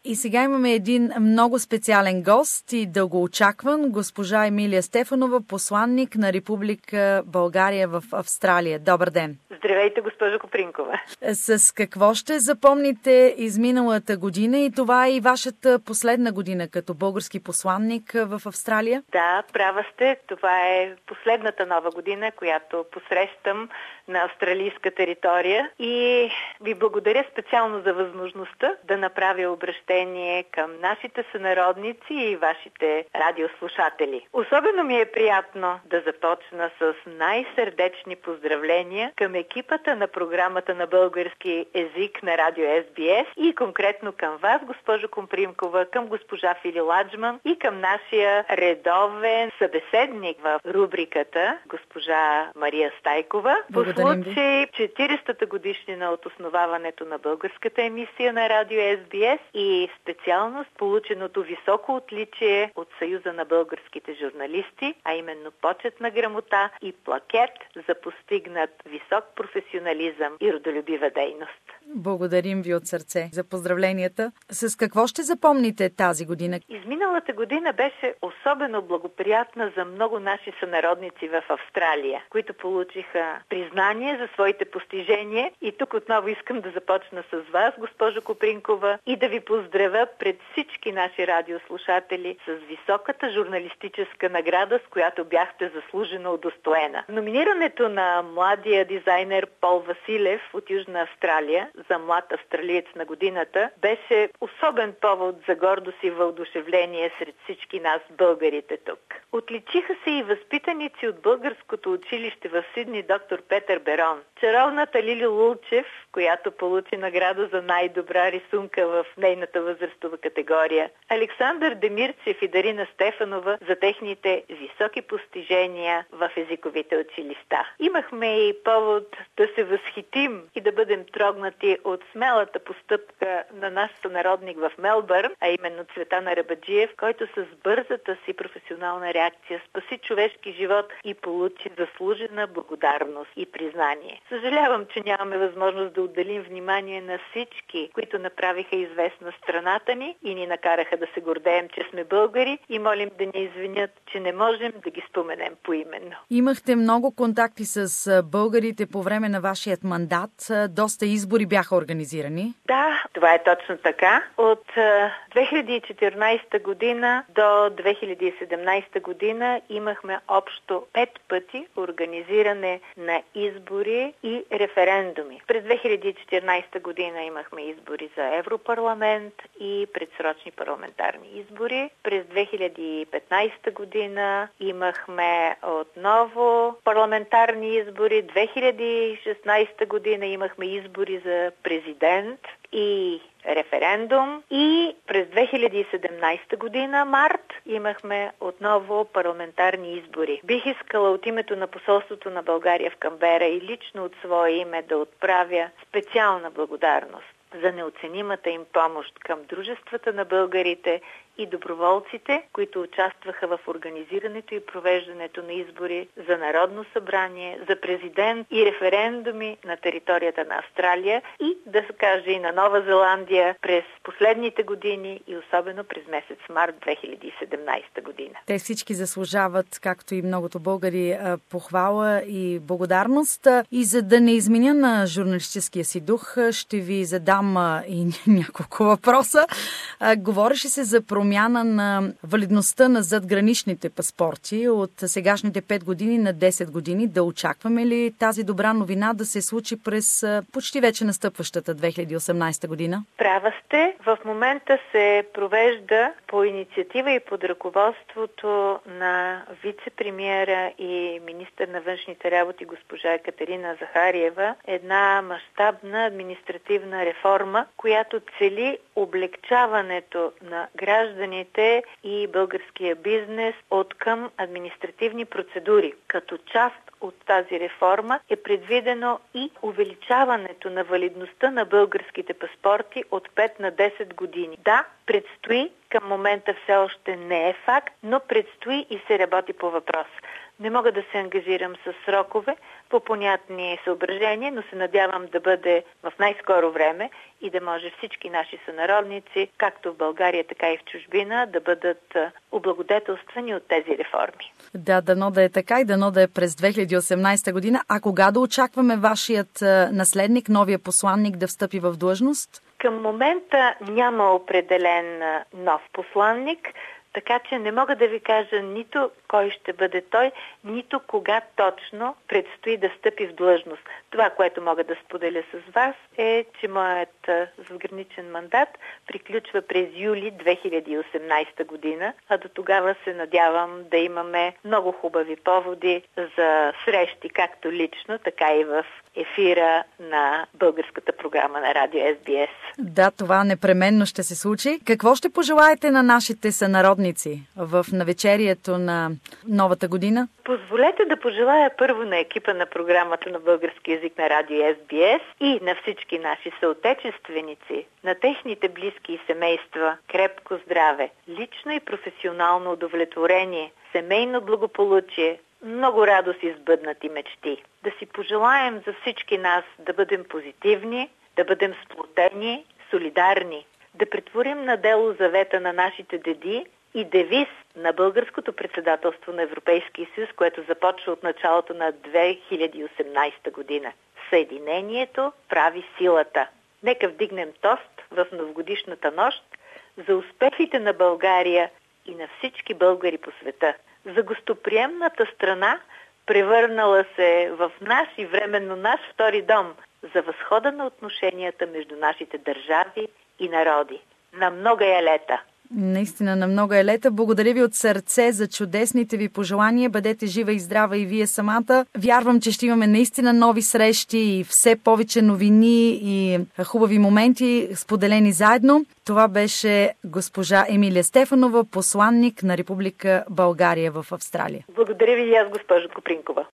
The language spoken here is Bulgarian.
И сега имаме един много специален гост и дългоочакван, госпожа Емилия Стефанова, посланник на Република България в Австралия. Добър ден! Здравейте, госпожо Копринкова! С какво ще запомните изминалата година и това е и вашата последна година като български посланник в Австралия? Да, права сте. Това е последната нова година, която посрещам на австралийска територия и ви благодаря специално за възможността да направя обръщение към нашите сънародници и вашите радиослушатели. Особено ми е приятно да започна с най-сърдечни поздравления към екипата на програмата на български език на радио SBS и конкретно към вас, госпожо Копринкова, към госпожа Фили Ладжман и към нашия редовен събеседник в рубриката, госпожа Мария Стайкова. По случай 40-та годишнина от основаването на българската емисия на радио SBS и специалност полученото високо отличие от Съюза на българските журналисти, а именно почетна грамота и плакет за постигнат висок професионализъм и родолюбива дейност. Благодарим ви от сърце за поздравленията. С какво ще запомните тази година? Изминалата година беше особено благоприятна за много наши сънародници в Австралия, които получиха признание за своите постижения. И тук отново искам да започна с вас, госпожо Копринкова, и да ви поздравя пред всички наши радиослушатели с високата журналистическа награда, с която бяхте заслужено удостоена. Номинирането на младия дизайнер Пол Василев от Южна Австралия за млад австралиец на годината беше особен повод за гордост и въодушевление сред всички нас, българите тук. Отличиха се и възпитаници от българското училище в Сидни, доктор Петър Берон. Чаровната Лили Лулчев, която получи награда за най-добра рисунка в нейната възрастова категория. Александър Демирчев и Дарина Стефанова за техните високи постижения в езиковите училища. Имахме и повод да се възхитим и да бъдем трогнати от смелата постъпка на наш сънародник в Мелбърн, а именно Цветан Арабаджиев, който с бързата си професионална реакция спаси човешки живот и получи заслужена благодарност и признание. Съжалявам, че нямаме възможност да отделим внимание на всички, които направиха известна страната ни и ни накараха да се гордеем, че сме българи и молим да ни извинят, че не можем да ги споменем поименно. Имахте много контакти с българите по време на вашият мандат. Доста избори бяха организирани. Да, това е точно така. От 2014 година до 2017 година имахме общо 5 пъти организиране на избори и референдуми. През 2014 година имахме избори за Европарламент и предсрочни парламентарни избори. През 2015 година имахме отново парламентарни избори. 2016 година имахме избори за президент и референдум и през 2017 година, март, имахме отново парламентарни избори. Бих искала от името на посолството на България в Канбера и лично от свое име да отправя специална благодарност за неоценимата им помощ към дружествата на българите и доброволците, които участваха в организирането и провеждането на избори за Народно събрание, за президент и референдуми на територията на Австралия и, да се каже, и на Нова Зеландия през последните години и особено през месец март 2017 година. Те всички заслужават, както и многото българи, похвала и благодарност. И за да не изменя на журналистическия си дух, ще ви задам и няколко въпроса. Говореше се за промяна на валидността на задграничните паспорти от сегашните 5 години на 10 години. Да очакваме ли тази добра новина да се случи през почти вече настъпващата 2018 година? Права сте. В момента се провежда по инициатива и под ръководството на вице-премиера и министър на външните работи госпожа Екатерина Захариева една мащабна административна реформа, която цели облегчаването на гражданите и българския бизнес от към административни процедури. Като част от тази реформа е предвидено и увеличаването на валидността на българските паспорти от 5 на 10 години. Да, предстои, към момента все още не е факт, но предстои и се работи по въпрос. Не мога да се ангажирам с срокове, по понятни съображения, но се надявам да бъде в най-скоро време и да може всички наши сънародници, както в България, така и в чужбина, да бъдат облагодетелствани от тези реформи. Да, дано да е така и дано да е през 2018 година. А кога да очакваме вашият наследник, новия посланник, да встъпи в длъжност? Към момента няма определен нов посланник, така че не мога да ви кажа нито кой ще бъде той, нито кога точно предстои да стъпи в длъжност. Това, което мога да споделя с вас, е, че моят задграничен мандат приключва през юли 2018 година, а до тогава се надявам да имаме много хубави поводи за срещи, както лично, така и в ефира на българската програма на радио SBS. Да, това непременно ще се случи. Какво ще пожелаете на нашите сънародници в навечерието на новата година? Позволете да пожелая първо на екипа на програмата на български език на радио SBS и на всички наши съотечественици, на техните близки и семейства крепко здраве, лично и професионално удовлетворение, семейно благополучие, много радост и сбъднати мечти. Да си пожелаем за всички нас да бъдем позитивни, да бъдем сплотени, солидарни, да претворим на дело завета на нашите деди и девиз на българското председателство на Европейския съюз, което започва от началото на 2018 година. Съединението прави силата. Нека вдигнем тост в новогодишната нощ за успехите на България и на всички българи по света. За гостоприемната страна, превърнала се в наш и временно наш втори дом, за възхода на отношенията между нашите държави и народи. На много лета! Наистина, на много лета. Благодаря ви от сърце за чудесните ви пожелания. Бъдете жива и здрава и вие самата. Вярвам, че ще имаме наистина нови срещи и все повече новини и хубави моменти, споделени заедно. Това беше госпожа Емилия Стефанова, посланник на Република България в Австралия. Благодаря ви и аз, госпожо Копринкова.